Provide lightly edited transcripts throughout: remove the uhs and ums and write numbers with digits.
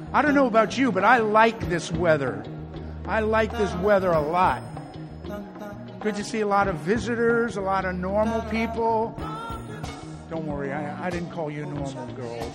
I don't know about you, but I like this weather. I like this weather a lot. Good to see a lot of visitors, a lot of normal people. Don't worry, I didn't call you normal girls.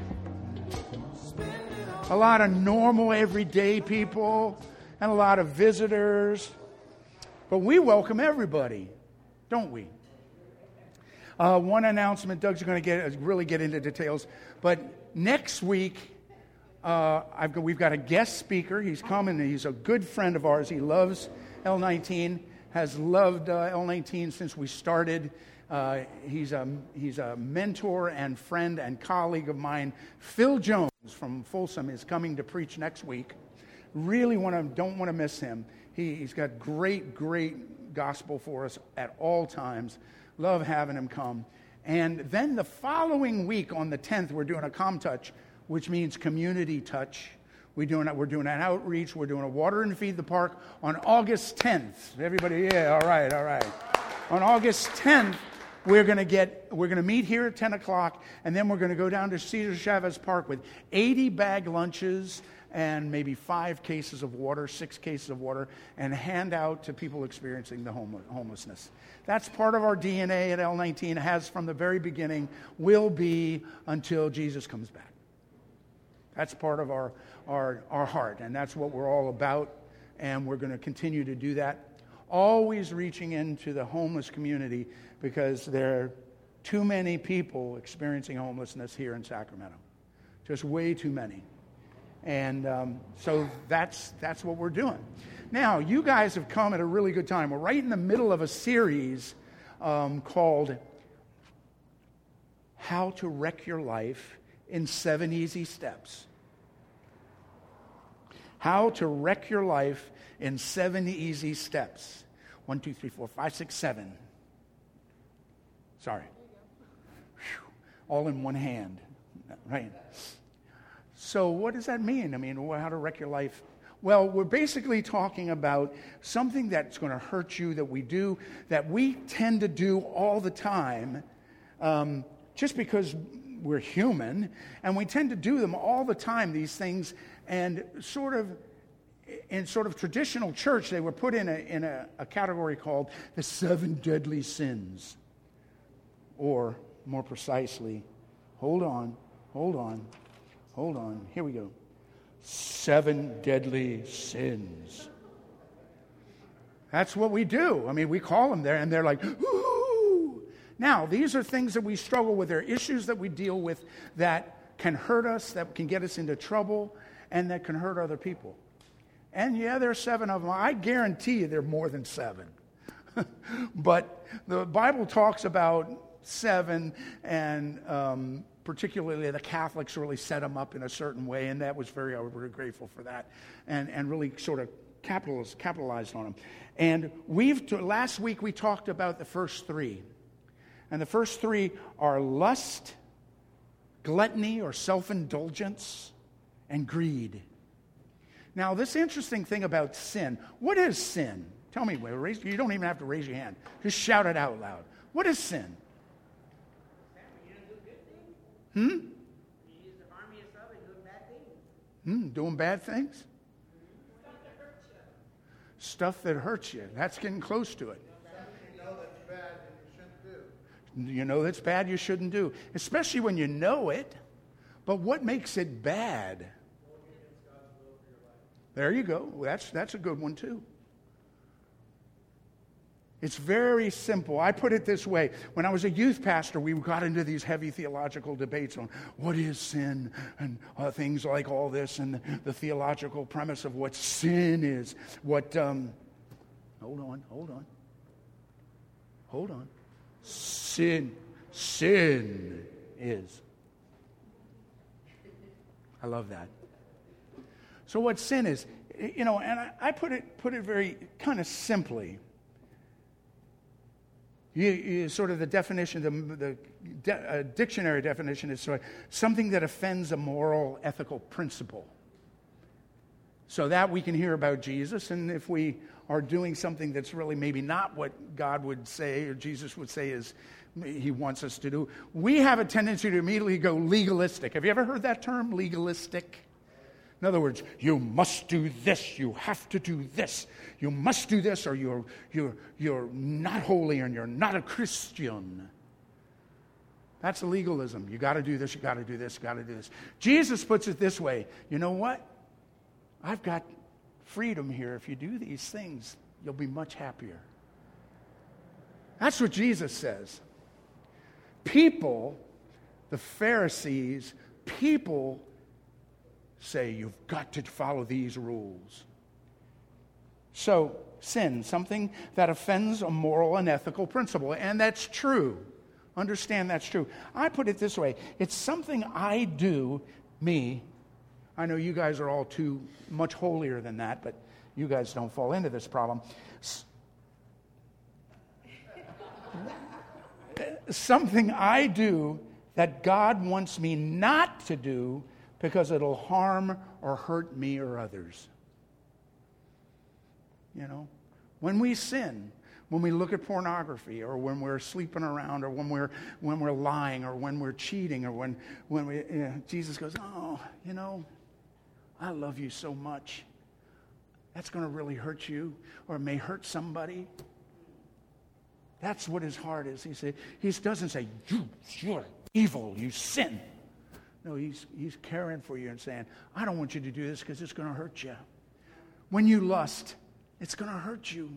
A lot of normal, everyday people and a lot of visitors. But we welcome everybody, don't we? One announcement, Doug's going to really get into details. But next week, we've got a guest speaker. He's coming. He's a good friend of ours. He loves L19, has loved L19 since we started. He's a mentor and friend and colleague of mine. Phil Jones from Folsom is coming to preach next week. Really don't want to miss him. He's got great gospel for us at all times. Love having him come. And then the following week on the 10th, we're doing a ComTouch, which means community touch. We're doing an outreach. We're doing a water and feed the park on August 10th. Everybody, yeah, all right. On August 10th, we're going to meet here at 10 o'clock, and then we're going to go down to Cesar Chavez Park with 80 bag lunches and maybe 6 cases of water, and hand out to people experiencing the homelessness. That's part of our DNA at L19, has from the very beginning, will be until Jesus comes back. That's part of our heart, and that's what we're all about, and we're going to continue to do that. Always reaching into the homeless community, because there are too many people experiencing homelessness here in Sacramento. Just way too many. And so that's what we're doing. Now, you guys have come at a really good time. We're right in the middle of a series called How to Wreck Your Life in 7 Easy Steps. How to wreck your life in 7 easy steps. 1, 2, 3, 4, 5, 6, 7. Sorry. Whew. All in one hand. Right. So what does that mean? I mean, how to wreck your life? Well, we're basically talking about something that's going to hurt you that we tend to do all the time, just because we're human, and we tend to do them all the time, these things, and in traditional church, they were put in a category called the 7 deadly sins. Or, more precisely, hold on, here we go. 7 deadly sins. That's what we do. I mean, we call them there, and they're like, ooh. Now, these are things that we struggle with. They're issues that we deal with that can hurt us, that can get us into trouble, and that can hurt other people. And yeah, there are 7 of them. I guarantee you there are more than 7. But the Bible talks about 7, and particularly the Catholics really set them up in a certain way, and that was I was very grateful for that, and really sort of capitalized on them. And last week we talked about the first 3. And the first 3 are lust, gluttony or self-indulgence, and greed. Now, this interesting thing about sin. What is sin? Tell me, you don't even have to raise your hand. Just shout it out loud. What is sin? You use the army of stuff and doing bad things. Doing bad things? Stuff that hurts you. That's getting close to it. You know that's bad you shouldn't do. Especially when you know it. But what makes it bad? There you go. That's a good one too. It's very simple. I put it this way. When I was a youth pastor, we got into these heavy theological debates on what is sin and things like all this, and the theological premise of what sin is. Hold on. Sin is. I love that. So what sin is, and I put it very kind of simply. You sort of the definition, the dictionary definition is sort of something that offends a moral, ethical principle. So that we can hear about Jesus, and if we are doing something that's really maybe not what God would say or Jesus would say is He wants us to do, we have a tendency to immediately go legalistic. Have you ever heard that term, legalistic? In other words, you must do this. You have to do this. You must do this, or you're not holy and you're not a Christian. That's legalism. You got to do this. You got to do this. You got to do this. Jesus puts it this way. You know what? I've got freedom here. If you do these things, you'll be much happier. That's what Jesus says. People, the Pharisees, people say you've got to follow these rules. So, sin, something that offends a moral and ethical principle, and that's true. Understand that's true. I put it this way. It's something I do, me. I know you guys are all too much holier than that, but you guys don't fall into this problem. Something I do that God wants me not to do because it'll harm or hurt me or others. You know, when we sin, when we look at pornography, or when we're sleeping around, or when we're lying, or when we're cheating, or when we, Jesus goes, oh, you know, I love you so much. That's going to really hurt you, or it may hurt somebody. That's what his heart is. He doesn't say, you're evil, you sin. No, he's caring for you and saying, I don't want you to do this because it's going to hurt you. When you lust, it's going to hurt you.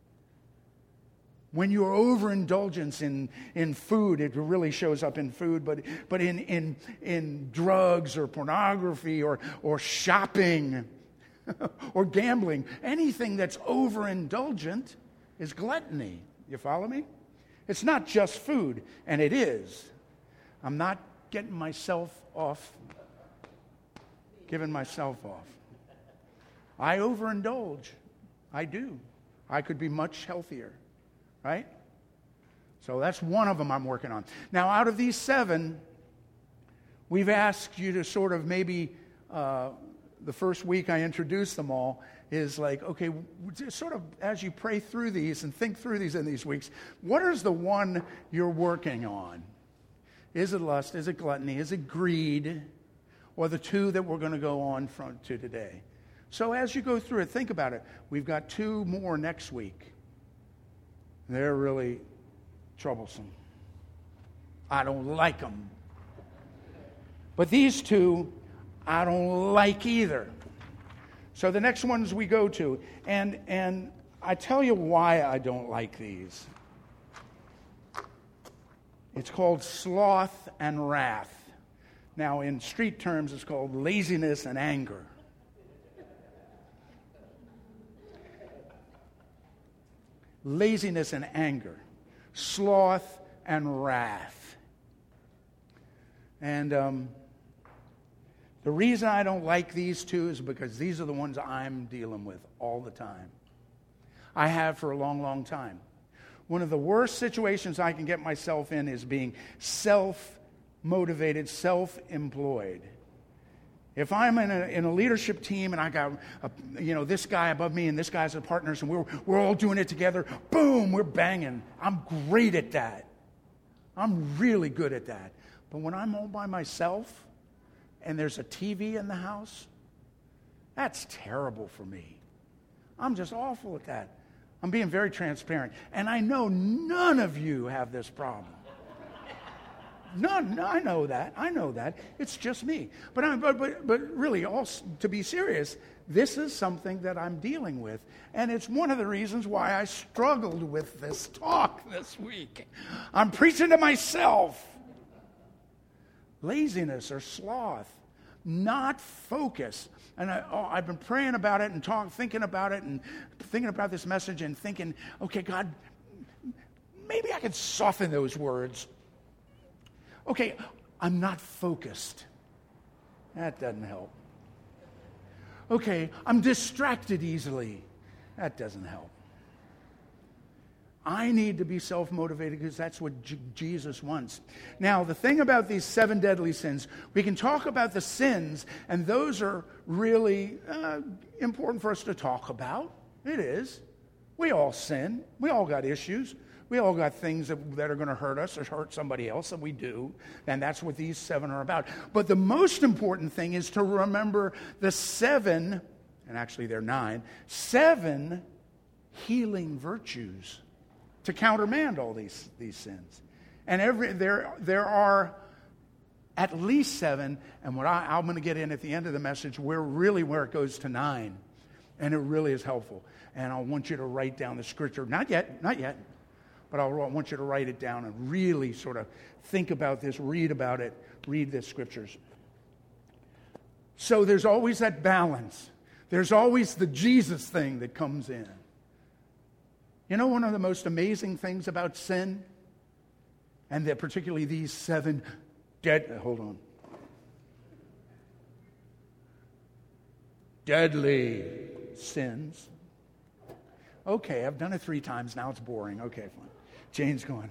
When your overindulgence in food, it really shows up in food, but in drugs or pornography or shopping or gambling, anything that's overindulgent is gluttony. You follow me? It's not just food, and it is. I'm not getting myself off, giving myself off. I overindulge. I do. I could be much healthier, right? So that's one of them I'm working on. Now, out of these 7, we've asked you to sort of maybe, the first week I introduced them all, is like, okay, sort of as you pray through these and think through these in these weeks, what is the one you're working on? Is it lust? Is it gluttony? Is it greed? Or the 2 that we're going to go on to today? So as you go through it, think about it. We've got 2 more next week. They're really troublesome. I don't like them. But these 2, I don't like either. So the next ones we go to, and I tell you why I don't like these. It's called sloth and wrath. Now, in street terms, it's called laziness and anger. Laziness and anger. Sloth and wrath. And the reason I don't like these 2 is because these are the ones I'm dealing with all the time. I have for a long, long time. One of the worst situations I can get myself in is being self-motivated, self-employed. If I'm in a leadership team and I got this guy above me and this guy's the partners and we're all doing it together, boom, we're banging. I'm great at that. I'm really good at that. But when I'm all by myself and there's a TV in the house, that's terrible for me. I'm just awful at that. I'm being very transparent. And I know none of you have this problem. None. I know that. It's just me. But really, to be serious, this is something that I'm dealing with. And it's one of the reasons why I struggled with this talk this week. I'm preaching to myself. Laziness or sloth, not focus. And I've been praying about it and thinking about it and thinking about this message and thinking, okay, God, maybe I could soften those words. Okay, I'm not focused. That doesn't help. Okay, I'm distracted easily. That doesn't help. I need to be self-motivated because that's what Jesus wants. Now, the thing about these 7 deadly sins, we can talk about the sins, and those are really important for us to talk about. It is. We all sin. We all got issues. We all got things that are going to hurt us or hurt somebody else, and we do. And that's what these 7 are about. But the most important thing is to remember the 7, and actually they're 9, 7 healing virtues to countermand all these sins. And there are at least 7, and what I'm going to get in at the end of the message, where it goes to 9. And it really is helpful. And I want you to write down the scripture. Not yet, but I want you to write it down and really sort of think about this, read about it, read the scriptures. So there's always that balance. There's always the Jesus thing that comes in. You know one of the most amazing things about sin? And that particularly these 7 deadly sins. Okay, I've done it 3 times. Now it's boring. Okay, fine. Jane's going.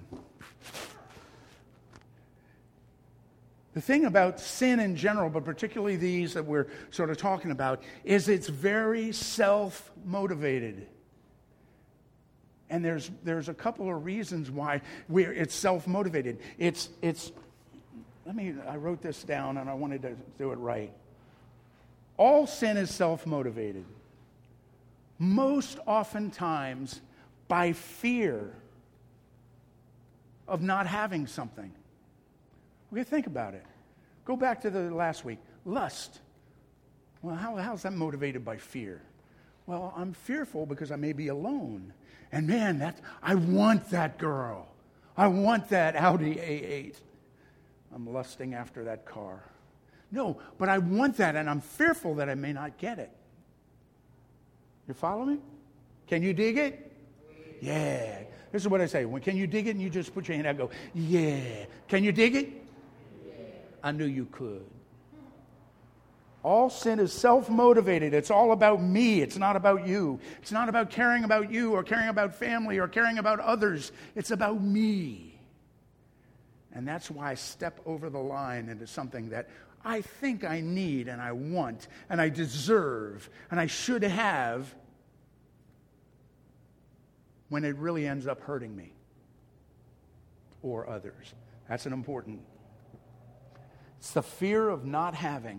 The thing about sin in general, but particularly these that we're sort of talking about, is it's very self-motivated. And there's a couple of reasons why it's self-motivated. I wrote this down and I wanted to do it right. All sin is self-motivated. Most oftentimes by fear of not having something. Okay, think about it. Go back to the last week. Lust. Well, how's that motivated by fear? Well, I'm fearful because I may be alone. And man, I want that girl. I want that Audi A8. I'm lusting after that car. No, but I want that, and I'm fearful that I may not get it. You follow me? Can you dig it? Yeah. This is what I say. Can you dig it? And you just put your hand out and go, yeah. Can you dig it? Yeah. I knew you could. All sin is self-motivated. It's all about me. It's not about you. It's not about caring about you or caring about family or caring about others. It's about me. And that's why I step over the line into something that I think I need and I want and I deserve and I should have, when it really ends up hurting me or others. That's an important. It's the fear of not having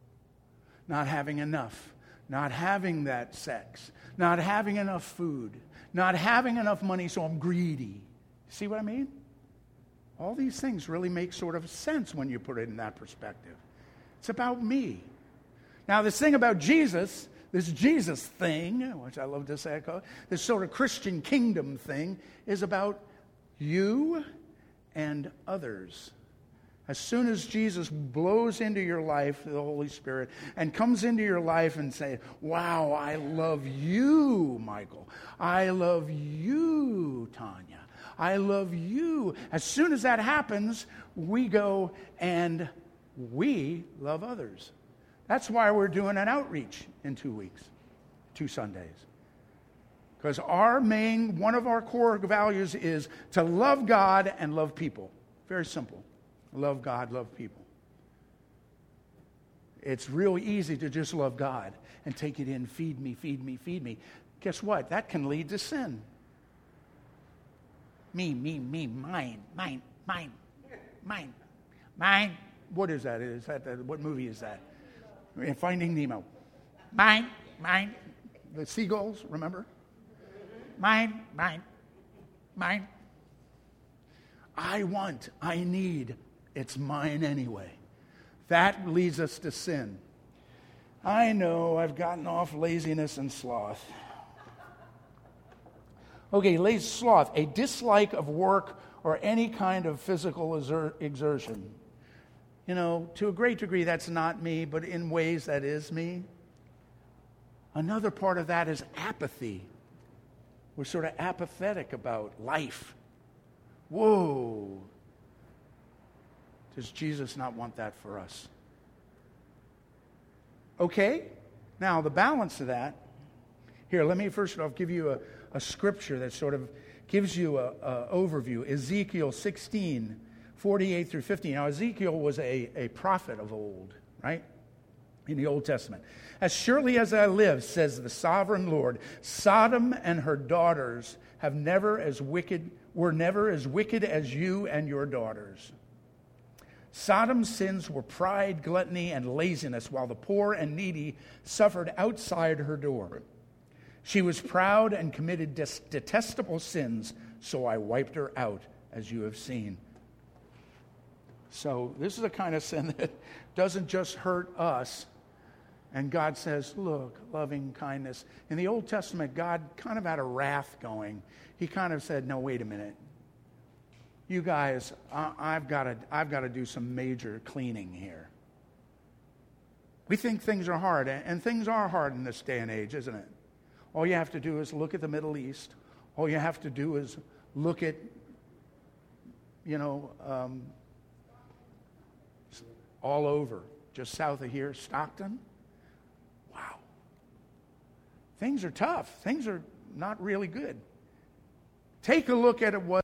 enough, not having that sex, not having enough food, not having enough money, so I'm greedy. See what I mean? All these things really make sort of sense when you put it in that perspective. It's about me. Now, this thing about Jesus, this Jesus thing, which I love to say, this sort of Christian kingdom thing, is about you and others. As soon as Jesus blows into your life, the Holy Spirit, and comes into your life and say, wow, I love you, Michael. I love you, Tanya. I love you. As soon as that happens, we go and we love others. That's why we're doing an outreach in 2 weeks, 2 Sundays. Because one of our core values is to love God and love people. Very simple. Love God, love people. It's real easy to just love God and take it in, feed me, feed me, feed me. Guess what? That can lead to sin. Me, mine. What is that? What movie is that? Finding Nemo. Mine. The seagulls, remember? Mine. I want, I need, it's mine anyway. That leads us to sin. I know I've gotten off laziness and sloth. Okay, sloth, a dislike of work or any kind of physical exertion. You know, to a great degree, that's not me, but in ways that is me. Another part of that is apathy. We're sort of apathetic about life. Whoa. Does Jesus not want that for us? Okay, now the balance of that. Here, let me first off give you a scripture that sort of gives you an overview. Ezekiel 16, 48 through 50. Now, Ezekiel was a prophet of old, right? in the Old Testament. As surely as I live, says the sovereign Lord, Sodom and her daughters were never as wicked as you and your daughters. Sodom's sins were pride, gluttony, and laziness, while the poor and needy suffered outside her door. She was proud and committed detestable sins, so I wiped her out, as you have seen. So this is a kind of sin that doesn't just hurt us. And God says, look, loving kindness. In the Old Testament, God kind of had a wrath going. He kind of said, no, wait a minute. You guys, I've got to do some major cleaning here. We think things are hard, and things are hard in this day and age, isn't it? All you have to do is look at the Middle East. All you have to do is look at, all over, just south of here, Stockton. Wow. Things are tough. Things are not really good. Take a look at what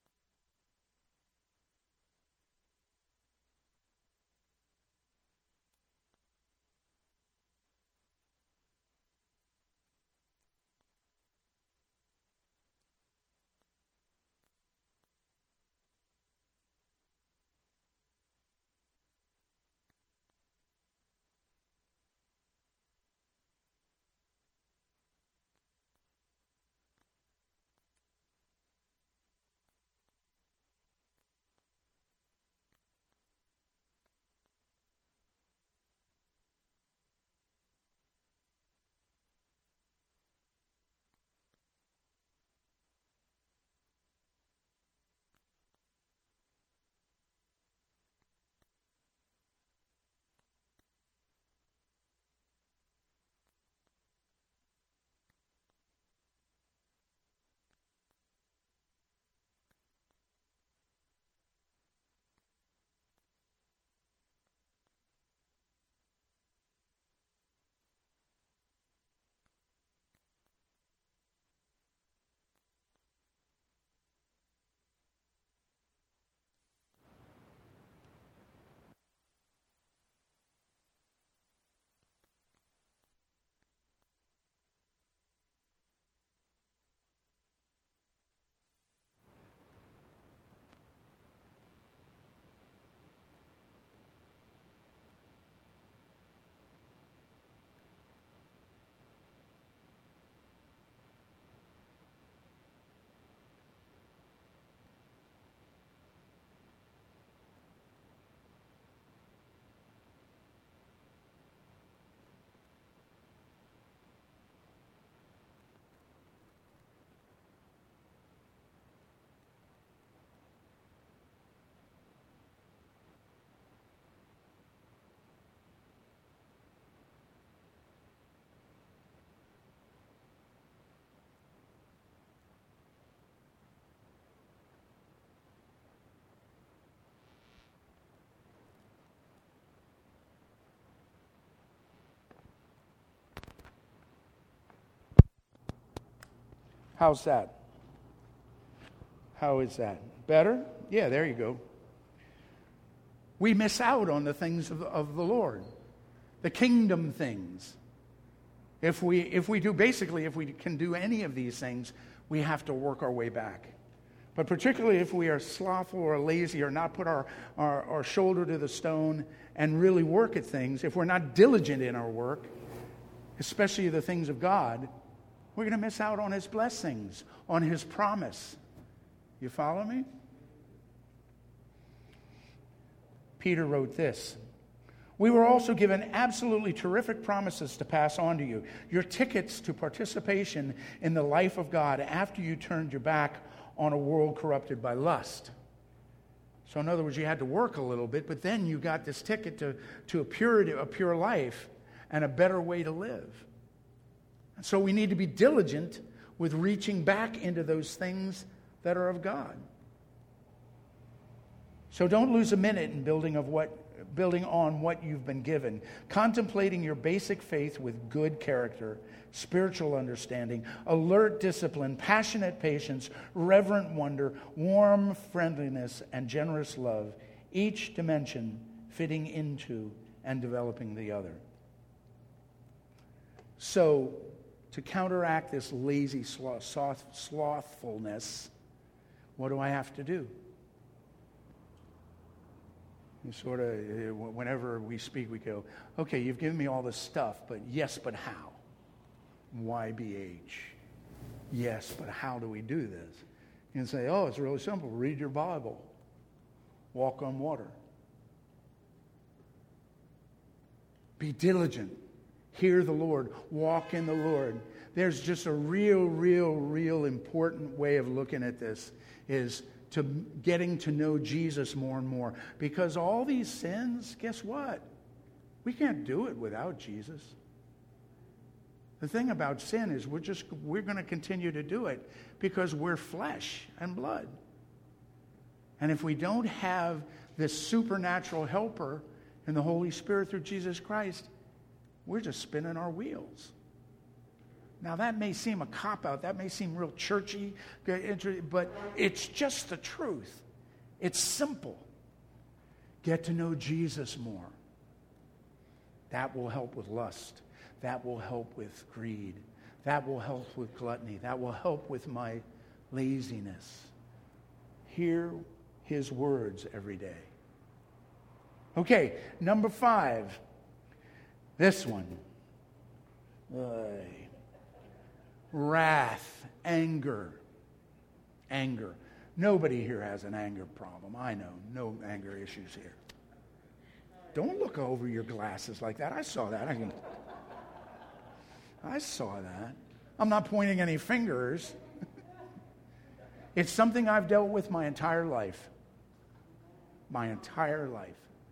how's that? How is that? Better? Yeah, there you go. We miss out on the things of the Lord, the kingdom things. If we can do any of these things, we have to work our way back. But particularly if we are slothful or lazy or not put our shoulder to the stone and really work at things, if we're not diligent in our work, especially the things of God, we're going to miss out on His blessings, on His promise. You follow me? Peter wrote this. We were also given absolutely terrific promises to pass on to you. Your tickets to participation in the life of God after you turned your back on a world corrupted by lust. So in other words, you had to work a little bit, but then you got this ticket to a pure life and a better way to live. So we need to be diligent with reaching back into those things that are of God. So don't lose a minute in building on what you've been given, contemplating your basic faith with good character, spiritual understanding, alert discipline, passionate patience, reverent wonder, warm friendliness, and generous love, each dimension fitting into and developing the other. So, to counteract this lazy slothfulness, what do I have to do? You sort of, whenever we speak, we go, okay, you've given me all this stuff, but yes, but how? YBH. Yes, but how do we do this? You can say, oh, it's really simple. Read your Bible. Walk on water. Be diligent. Hear the Lord. Walk in the Lord. There's just a real important way of looking at this is to getting to know Jesus more and more. Because all these sins, guess what? We can't do it without Jesus. The thing about sin is we're going to continue to do it because we're flesh and blood. And if we don't have this supernatural helper in the Holy Spirit through Jesus Christ, we're just spinning our wheels. Now that may seem a cop-out, that may seem real churchy, but it's just the truth. It's simple. Get to know Jesus more. That will help with lust. That will help with greed. That will help with gluttony. That will help with my laziness. Hear his words every day. Okay, number 5. This one. Wrath, anger. Anger. Nobody here has an anger problem. I know. No anger issues here. Don't look over your glasses like that. I saw that. I saw that. I'm not pointing any fingers. It's something I've dealt with my entire life. My entire life.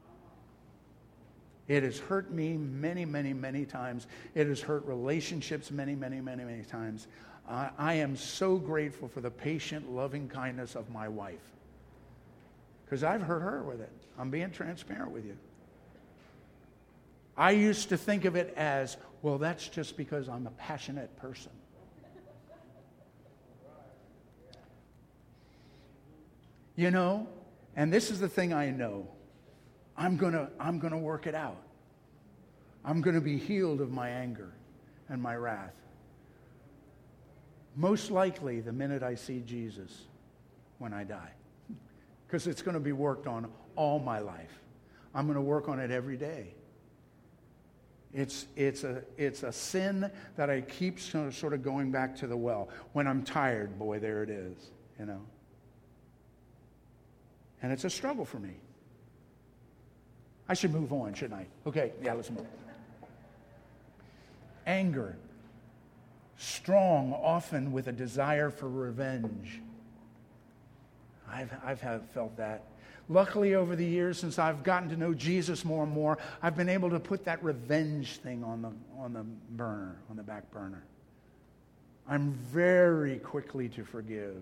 It has hurt me many times. It has hurt relationships many times. I am so grateful for the patient, loving kindness of my wife. Because I've hurt her with it. I'm being transparent with you. I used to think of it as, well, that's just because I'm a passionate person. You know, and this is the thing I know. I'm gonna work it out. I'm gonna be healed of my anger and my wrath. Most likely the minute I see Jesus when I die. Because it's going to be worked on all my life. I'm going to work on it every day. It's a sin that I keep sort of going back to the well. When I'm tired, boy, there it is, you know. And it's a struggle for me. I should move on, shouldn't I? Okay, yeah, let's move. Anger. Strong, often with a desire for revenge. I've felt that. Luckily, over the years, since I've gotten to know Jesus more and more, I've been able to put that revenge thing on the burner, on the back burner. I'm very quickly to forgive.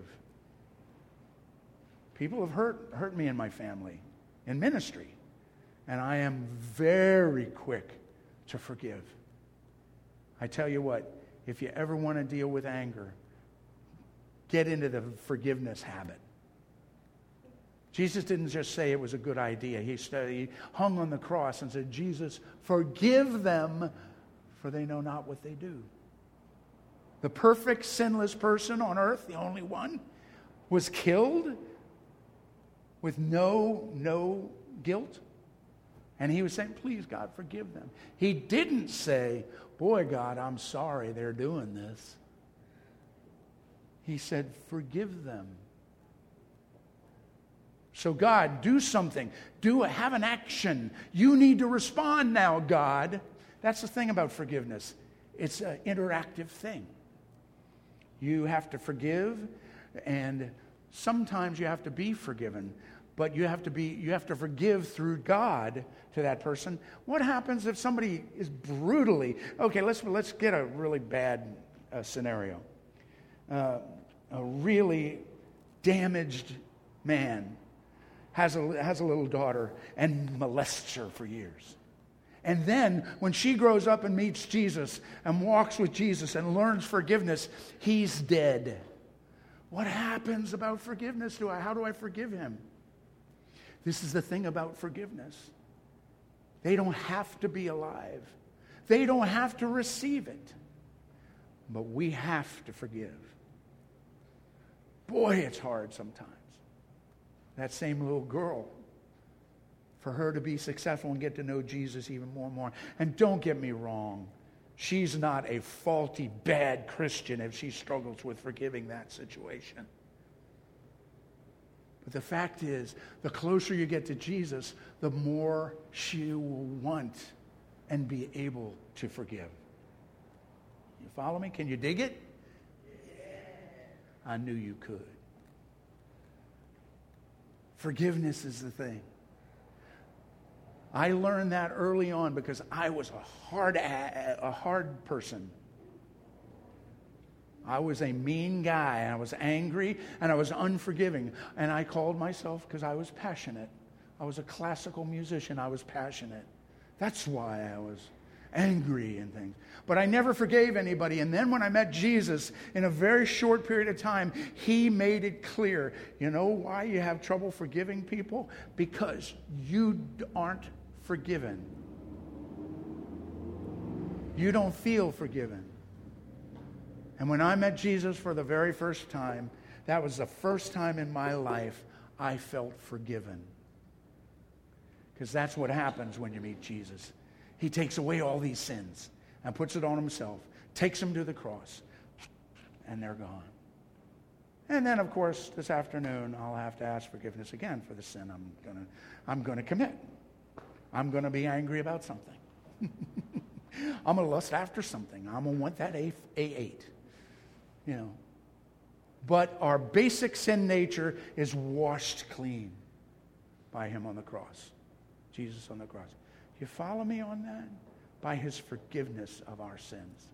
People have hurt me in my family, in ministry, and I am very quick to forgive. I tell you what, if you ever want to deal with anger, get into the forgiveness habit. Jesus didn't just say it was a good idea. He hung on the cross and said, Jesus, forgive them, for they know not what they do. The perfect, sinless person on earth, the only one, was killed with no guilt. And he was saying, please, God, forgive them. He didn't say, boy, God, I'm sorry they're doing this. He said, forgive them. So God, do something. Have an action. You need to respond now, God. That's the thing about forgiveness. It's an interactive thing. You have to forgive, and sometimes you have to be forgiven. But you have to forgive through God to that person. What happens if somebody is brutally... Okay, let's get a really bad scenario. A really damaged man has a little daughter and molests her for years. And then when she grows up and meets Jesus and walks with Jesus and learns forgiveness, he's dead. What happens about forgiveness? How do I forgive him? This is the thing about forgiveness. They don't have to be alive. They don't have to receive it. But we have to forgive. Boy, it's hard sometimes. That same little girl, for her to be successful and get to know Jesus even more and more. And don't get me wrong, she's not a faulty, bad Christian if she struggles with forgiving that situation. But the fact is, the closer you get to Jesus, the more she will want and be able to forgive. You follow me? Can you dig it? I knew you could. Forgiveness is the thing. I learned that early on because I was a hard person. I was a mean guy, and I was angry, and I was unforgiving. And I called myself, because I was passionate. I was a classical musician. I was passionate. That's why I was angry and things. But I never forgave anybody. And then when I met Jesus, in a very short period of time, he made it clear. You know why you have trouble forgiving people? Because you aren't forgiven. You don't feel forgiven. And when I met Jesus for the very first time, that was the first time in my life I felt forgiven. Because that's what happens when you meet Jesus. He takes away all these sins and puts it on himself, takes them to the cross, and they're gone. And then, of course, this afternoon, I'll have to ask forgiveness again for the sin I'm going to commit. I'm going to be angry about something. I'm going to lust after something. I'm going to want that A8. You know. But our basic sin nature is washed clean by him on the cross. Jesus on the cross. You follow me on that? By his forgiveness of our sins.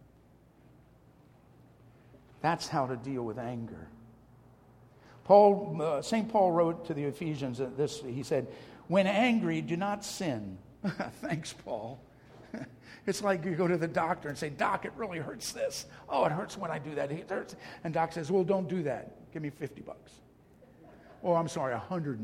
That's how to deal with anger. St. Paul wrote to the Ephesians this. He said, when angry, do not sin. Thanks, Paul. It's like you go to the doctor and say, Doc, it really hurts this. Oh, it hurts when I do that. It hurts. And Doc says, well, don't do that. Give me $50. Oh, I'm sorry, $150.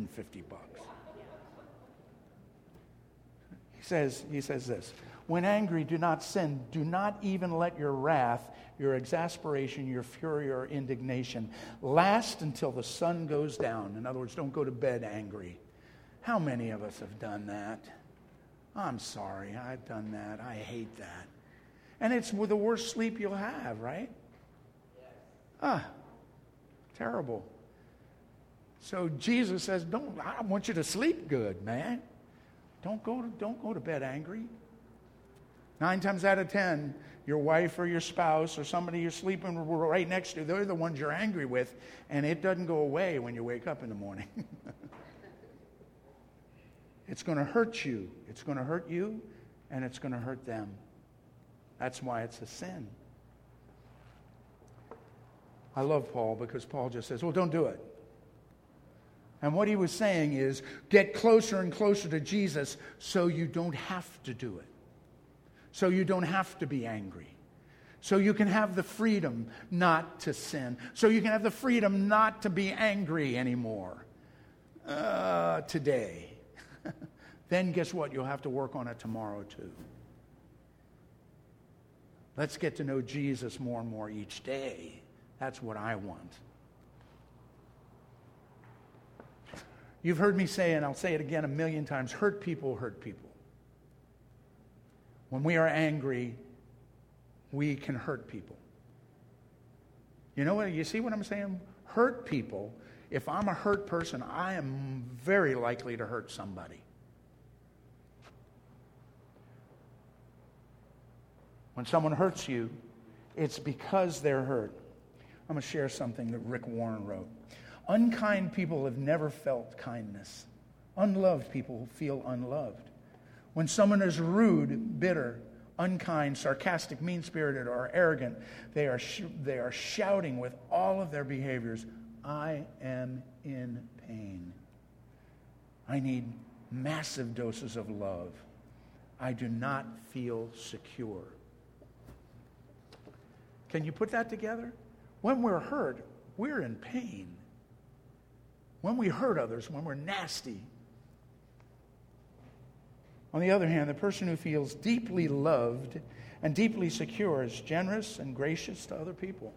He says this, when angry, do not sin. Do not even let your wrath, your exasperation, your fury, or indignation last until the sun goes down. In other words, don't go to bed angry. How many of us have done that? I'm sorry, I've done that. I hate that. And it's the worst sleep you'll have, right? Terrible. So Jesus says, I want you to sleep good, man. Don't go to bed angry. 9 times out of 10, your wife or your spouse or somebody you're sleeping right next to, they're the ones you're angry with, and it doesn't go away when you wake up in the morning. It's going to hurt you. It's going to hurt you, and it's going to hurt them. That's why it's a sin. I love Paul because Paul just says, well, don't do it. And what he was saying is, get closer and closer to Jesus so you don't have to do it. So you don't have to be angry. So you can have the freedom not to sin. So you can have the freedom not to be angry anymore. Today. Then guess what? You'll have to work on it tomorrow too. Let's get to know Jesus more and more each day. That's what I want. You've heard me say, and I'll say it again 1,000,000 times, hurt people hurt people. When we are angry, we can hurt people. You know what? You see what I'm saying? Hurt people. If I'm a hurt person, I am very likely to hurt somebody. When someone hurts you, it's because they're hurt. I'm going to share something that Rick Warren wrote. Unkind people have never felt kindness. Unloved people feel unloved. When someone is rude, bitter, unkind, sarcastic, mean-spirited, or arrogant, they are shouting with all of their behaviors, I am in pain. I need massive doses of love. I do not feel secure. Can you put that together? When we're hurt, we're in pain. When we hurt others, when we're nasty, On the other hand, the person who feels deeply loved and deeply secure is generous and gracious to other people.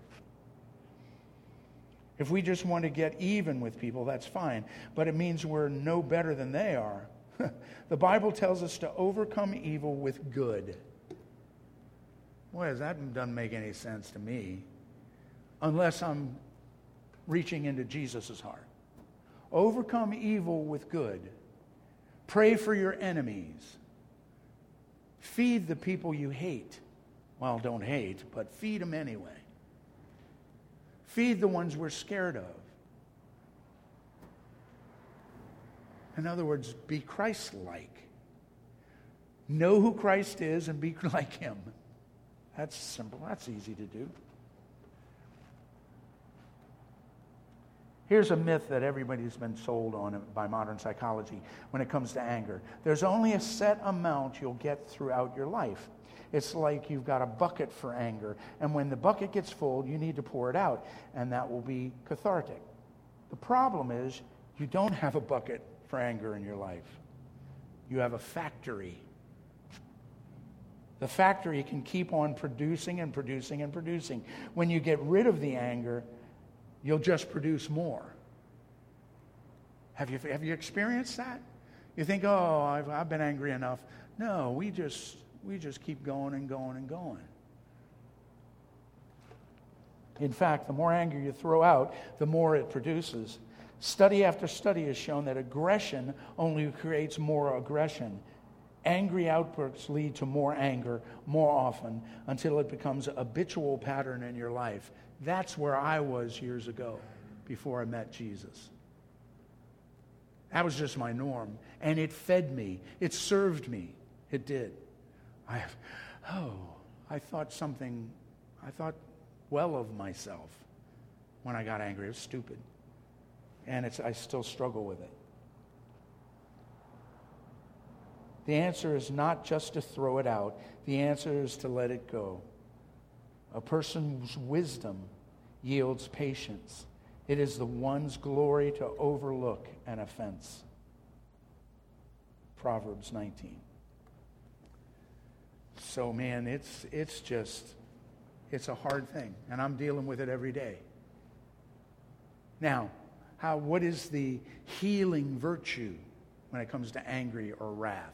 If we just want to get even with people, that's fine, but it means we're no better than they are. The Bible tells us to overcome evil with good. Boy, that doesn't make any sense to me, unless I'm reaching into Jesus' heart. Overcome evil with good. Pray for your enemies. Feed the people you hate. Well, don't hate, but feed them anyway. Feed the ones we're scared of. In other words, be Christ-like. Know who Christ is and be like him. That's simple. That's easy to do. Here's a myth that everybody's been sold on by modern psychology when it comes to anger. There's only a set amount you'll get throughout your life. It's like you've got a bucket for anger, and when the bucket gets full, you need to pour it out, and that will be cathartic. The problem is you don't have a bucket for anger in your life. You have a factory. The factory can keep on producing and producing and producing. When you get rid of the anger, you'll just produce more. Have you experienced that? You think, oh, I've been angry enough. No, we just keep going and going and going. In fact, the more anger you throw out, the more it produces. Study after study has shown that aggression only creates more aggression. Angry outbursts lead to more anger more often until it becomes a habitual pattern in your life. That's where I was years ago before I met Jesus. That was just my norm. And it fed me. It served me. It did. I thought well of myself when I got angry. It was stupid. And I still struggle with it. The answer is not just to throw it out. The answer is to let it go. A person's wisdom yields patience. It is the one's glory to overlook an offense. Proverbs 19. So, man, it's a hard thing, and I'm dealing with it every day. Now, what is the healing virtue when it comes to angry or wrath?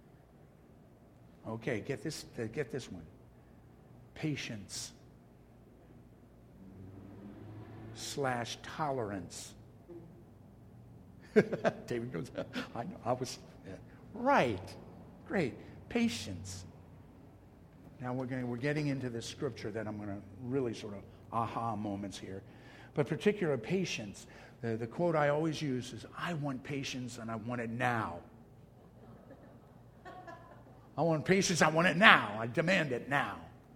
Okay, get this one. Patience / tolerance. David goes, I know, right. Great. Patience. Now we're getting into this scripture that I'm going to really sort of aha moments here. But particular patience, the quote I always use is, I want patience and I want it now. I want patience, I want it now. I demand it now.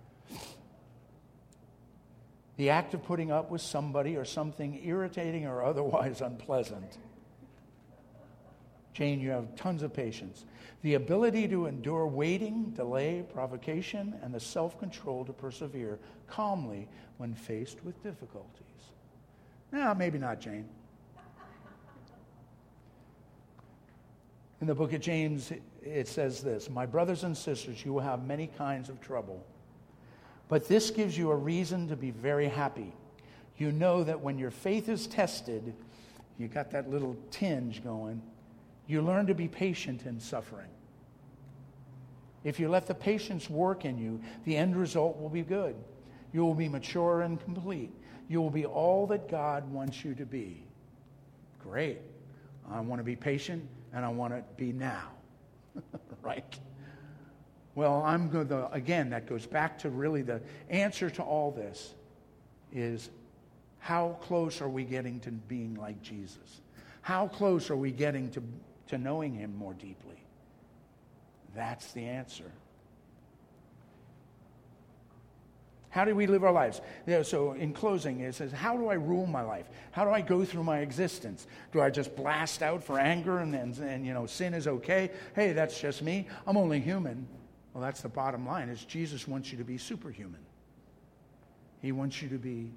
The act of putting up with somebody or something irritating or otherwise unpleasant. Jane, you have tons of patience. The ability to endure waiting, delay, provocation, and the self-control to persevere calmly when faced with difficulties. No, maybe not, Jane. In the book of James, it says this, my brothers and sisters, you will have many kinds of trouble. But this gives you a reason to be very happy. You know that when your faith is tested, you got that little tinge going, you learn to be patient in suffering. If you let the patience work in you, the end result will be good. You will be mature and complete. You will be all that God wants you to be. Great. I want to be patient, and I want to be now. Right? Well, again, that goes back to really the answer to all this is, how close are we getting to being like Jesus? How close are we getting to knowing him more deeply? That's the answer. How do we live our lives? So in closing, it says, how do I rule my life? How do I go through my existence? Do I just blast out for anger and sin is okay? Hey, that's just me. I'm only human. Well, that's the bottom line, is Jesus wants you to be superhuman. He wants you to be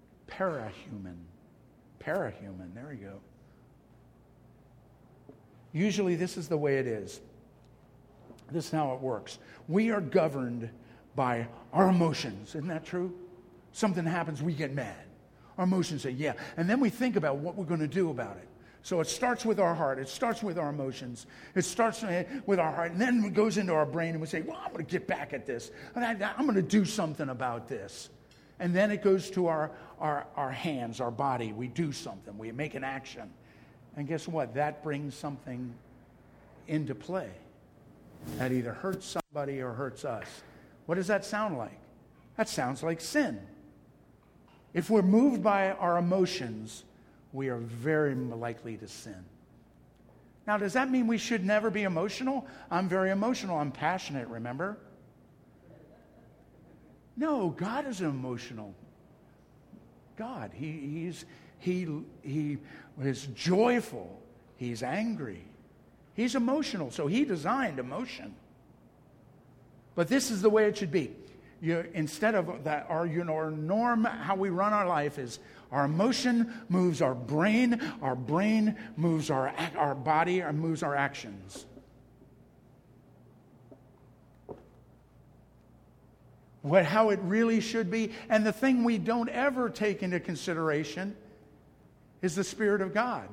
parahuman. Parahuman, there we go. Usually this is the way it is. This is how it works. We are governed by our emotions. Isn't that true? Something happens, we get mad. Our emotions say, yeah. And then we think about what we're going to do about it. So it starts with our heart. It starts with our emotions. It starts with our heart. And then it goes into our brain and we say, well, I'm going to get back at this. I'm going to do something about this. And then it goes to our hands, our body. We do something. We make an action. And guess what? That brings something into play that either hurts somebody or hurts us. What does that sound like? That sounds like sin. If we're moved by our emotions, we are very likely to sin. Now, does that mean we should never be emotional? I'm very emotional. I'm passionate, remember? No, God is an emotional God. He is joyful. He's angry. He's emotional, so he designed emotion. But this is the way it should be. Instead of that, our norm, how we run our life is our emotion moves our brain moves our body, and moves our actions. How it really should be. And the thing we don't ever take into consideration is the Spirit of God.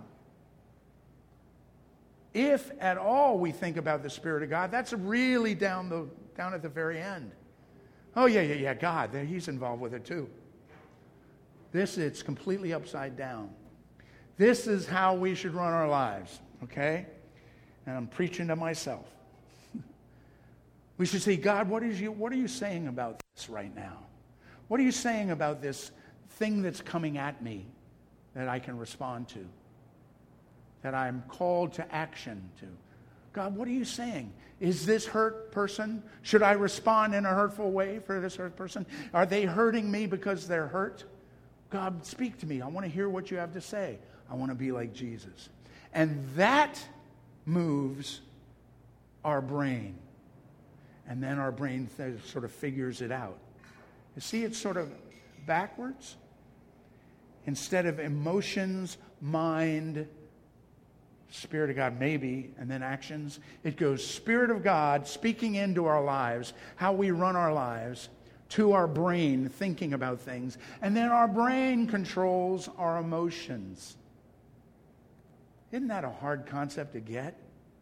If at all we think about the Spirit of God, that's really down at the very end. Oh, yeah, God, he's involved with it too. It's completely upside down. This is how we should run our lives, okay? And I'm preaching to myself. We should say, God, what are you saying about this right now? What are you saying about this thing that's coming at me that I can respond to? That I'm called to action to? God, what are you saying? Is this hurt person? Should I respond in a hurtful way for this hurt person? Are they hurting me because they're hurt? God, speak to me. I want to hear what you have to say. I want to be like Jesus. And that moves our brain. And then our brain sort of figures it out. You see, it's sort of backwards. Instead of emotions, mind, Spirit of God, maybe, and then actions. It goes Spirit of God speaking into our lives, how we run our lives, to our brain, thinking about things. And then our brain controls our emotions. Isn't that a hard concept to get?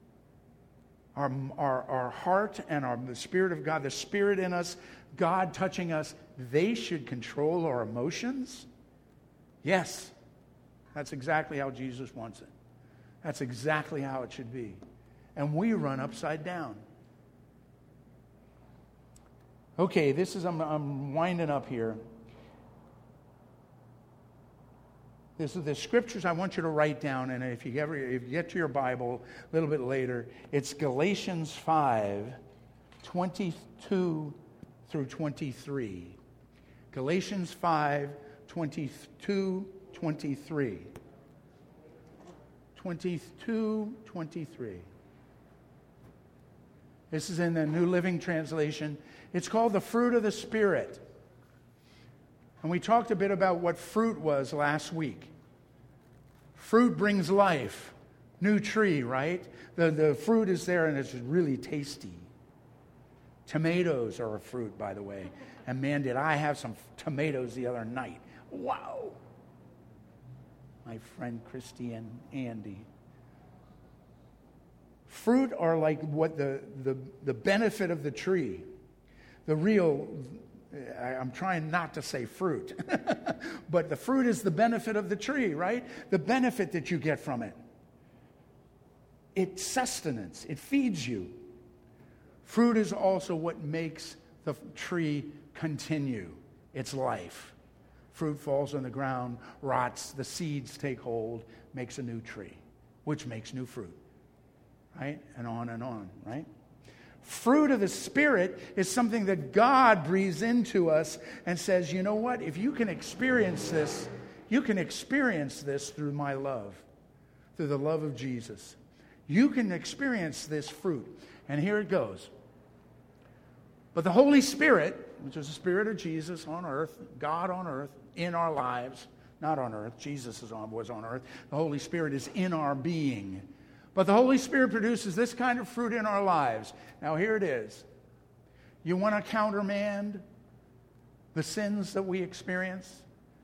Our heart and the Spirit of God, the Spirit in us, God touching us, they should control our emotions? Yes. That's exactly how Jesus wants it. That's exactly how it should be. And we run upside down. Okay, I'm winding up here. This is the scriptures I want you to write down, and if you get to your Bible a little bit later, it's Galatians 5:22 through 23. Galatians 5:22, 23. 22, 23. This is in the New Living Translation. It's called the fruit of the Spirit. And we talked a bit about what fruit was last week. Fruit brings life. New tree, right? The fruit is there and it's really tasty. Tomatoes are a fruit, by the way. And man, did I have some tomatoes the other night. Wow. My friend Christy and Andy. Fruit are like what the benefit of the tree. I'm trying not to say fruit, but the fruit is the benefit of the tree, right? The benefit that you get from it. It's sustenance. It feeds you. Fruit is also what makes the tree continue its life. Fruit falls on the ground, rots, the seeds take hold, makes a new tree, which makes new fruit, right? And on, right? Fruit of the Spirit is something that God breathes into us and says, you know what? If you can experience this, you can experience this through my love, through the love of Jesus. You can experience this fruit. And here it goes. But the Holy Spirit, which is the Spirit of Jesus on earth, God on earth, in our lives, not on earth, Jesus was on earth. The Holy Spirit is in our being. But the Holy Spirit produces this kind of fruit in our lives. Now, here it is. You want to countermand the sins that we experience?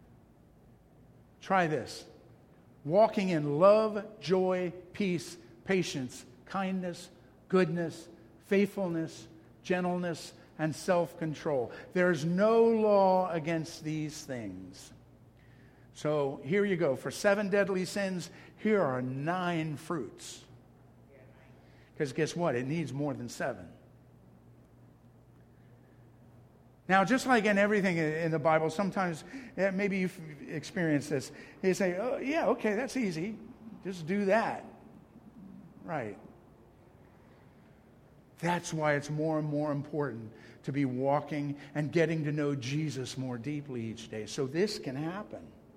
Try this. Walking in love, joy, peace, patience, kindness, goodness, faithfulness, gentleness, and self-control. There's no law against these things. So here you go. For 7 deadly sins, here are 9 fruits. Because guess what? It needs more than 7. Now, just like in everything in the Bible, sometimes, maybe you've experienced this. You say, oh, yeah, okay, that's easy. Just do that. Right. That's why it's more and more important to be walking and getting to know Jesus more deeply each day. So this can happen.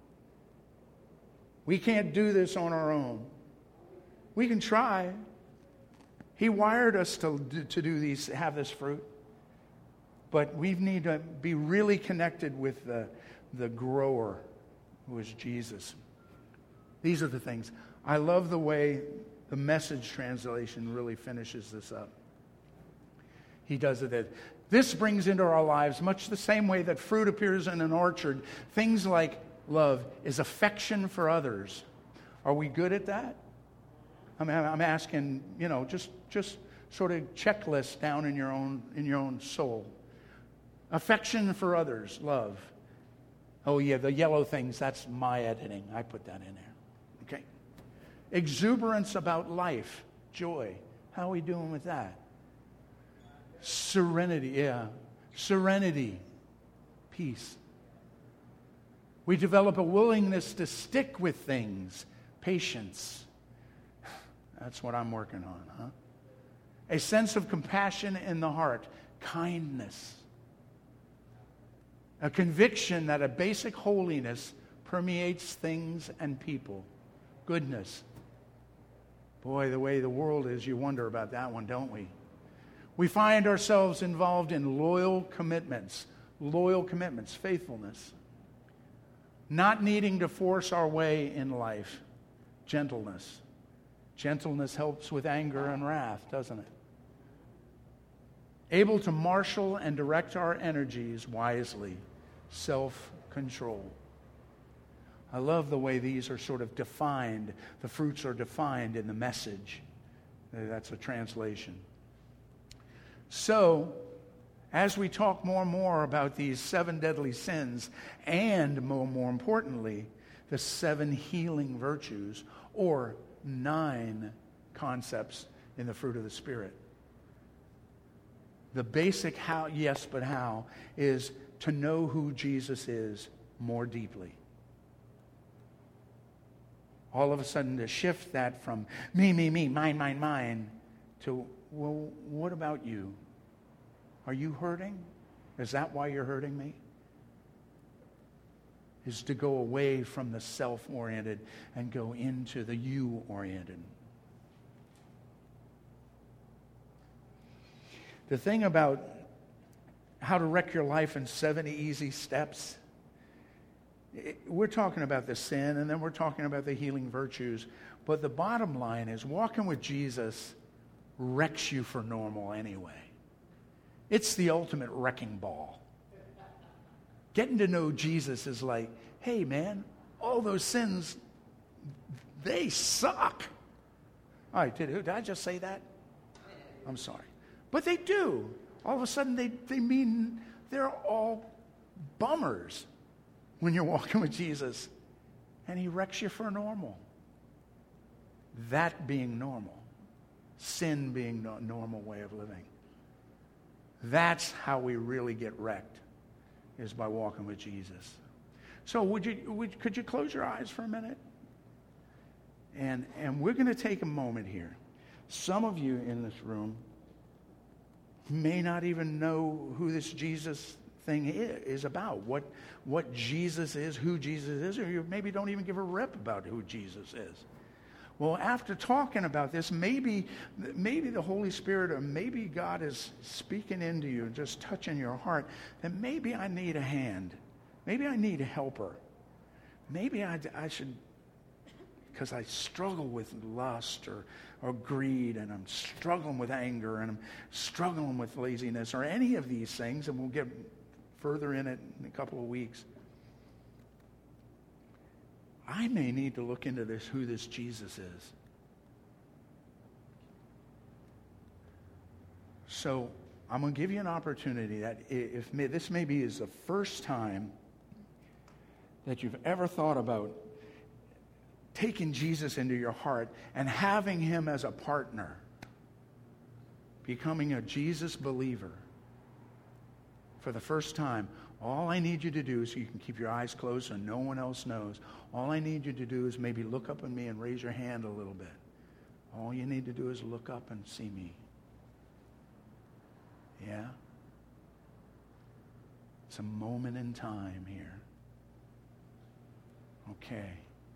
We can't do this on our own. We can try. He wired us to do these, have this fruit. But we need to be really connected with the grower, who is Jesus. These are the things. I love the way the Message translation really finishes this up. He does it that this brings into our lives much the same way that fruit appears in an orchard. Things like love is affection for others. Are we good at that? I'm asking, just sort of checklist down in your own soul. Affection for others, love. Oh yeah, the yellow things, that's my editing. I put that in there. Okay. Exuberance about life, joy. How are we doing with that? Serenity, yeah. Serenity, peace. We develop a willingness to stick with things, patience. That's what I'm working on, huh? A sense of compassion in the heart, kindness. A conviction that a basic holiness permeates things and people. Goodness. Boy, the way the world is, you wonder about that one, don't we? We find ourselves involved in loyal commitments, faithfulness. Not needing to force our way in life. Gentleness. Gentleness helps with anger and wrath, doesn't it? Able to marshal and direct our energies wisely. Self-control. I love the way these are sort of defined. The fruits are defined in the Message. That's a translation. So, as we talk more and more about these 7 deadly sins, and more importantly, the 7 healing virtues, or 9 concepts in the fruit of the Spirit. The basic how, yes, but how, is to know who Jesus is more deeply. All of a sudden to shift that from me, mine, to, well, what about you? Are you hurting? Is that why you're hurting me? Is to go away from the self-oriented and go into the you-oriented. The thing about how to wreck your life in 7 easy steps, we're talking about the sin, and then we're talking about the healing virtues. But the bottom line is walking with Jesus wrecks you for normal anyway. It's the ultimate wrecking ball. Getting to know Jesus is like, hey man, all those sins, they suck. All right, did I just say that? I'm sorry. But they do. All of a sudden they mean they're all bummers when you're walking with Jesus. And he wrecks you for normal. That being normal. Sin being a normal way of living. That's how we really get wrecked, is by walking with Jesus. So could you close your eyes for a minute? And we're going to take a moment here. Some of you in this room may not even know who this Jesus thing is about, what Jesus is, who Jesus is, or you maybe don't even give a rip about who Jesus is. Well, after talking about this, maybe the Holy Spirit or maybe God is speaking into you and just touching your heart that maybe I need a hand. Maybe I need a helper. Maybe I should because I struggle with lust or greed, and I'm struggling with anger, and I'm struggling with laziness, or any of these things, and we'll get further in it in a couple of weeks. I may need to look into this, who this Jesus is. So I'm going to give you an opportunity that if this maybe is the first time that you've ever thought about taking Jesus into your heart and having him as a partner, becoming a Jesus believer for the first time, all I need you to do is, so you can keep your eyes closed so no one else knows, all I need you to do is maybe look up at me and raise your hand a little bit. All you need to do is look up and see me. Yeah? It's a moment in time here. Okay.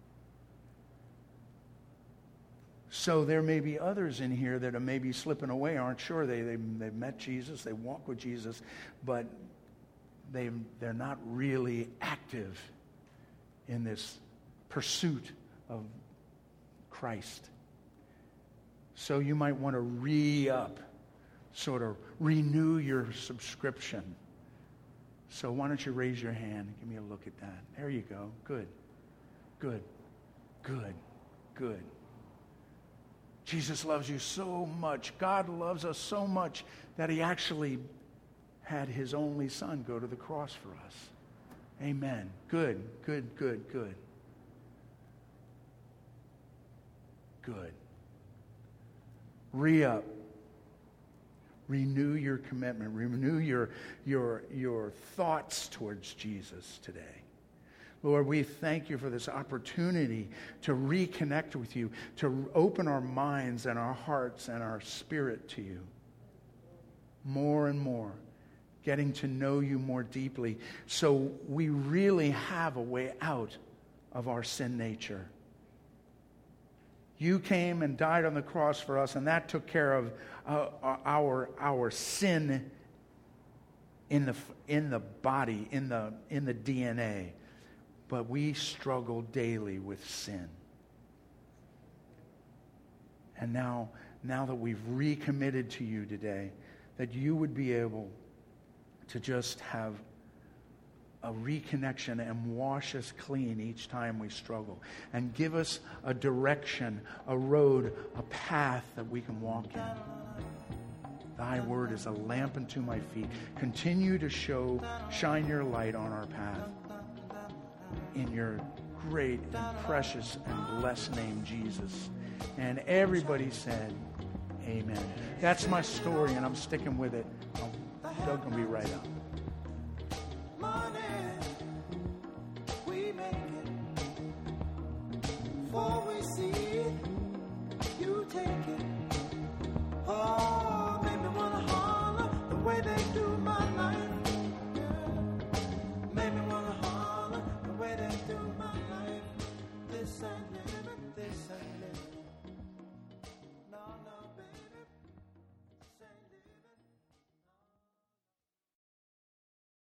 So there may be others in here that are maybe slipping away, aren't sure. They've met Jesus, they walk with Jesus, but they're not really active in this pursuit of Christ. So you might want to re-up, sort of renew your subscription. So why don't you raise your hand and give me a look at that? There you go. Good. Good. Good. Good. Jesus loves you so much. God loves us so much that he actually had his only son go to the cross for us. Amen. Good, good, good, good. Good. Re-up. Renew your commitment. Renew your thoughts towards Jesus today. Lord, we thank you for this opportunity to reconnect with you, to open our minds and our hearts and our spirit to you more and more, getting to know you more deeply, so we really have a way out of our sin nature. You came and died on the cross for us, and that took care of our sin in the body, in the DNA. But we struggle daily with sin. And now that we've recommitted to you today, that you would be able to just have a reconnection and wash us clean each time we struggle, and give us a direction, a road, a path that we can walk in. Thy word is a lamp unto my feet. Continue to shine your light on our path. In your great and precious and blessed name, Jesus. And everybody said, amen. That's my story, and I'm sticking with it. Doug will be right up. Money, we make it, for we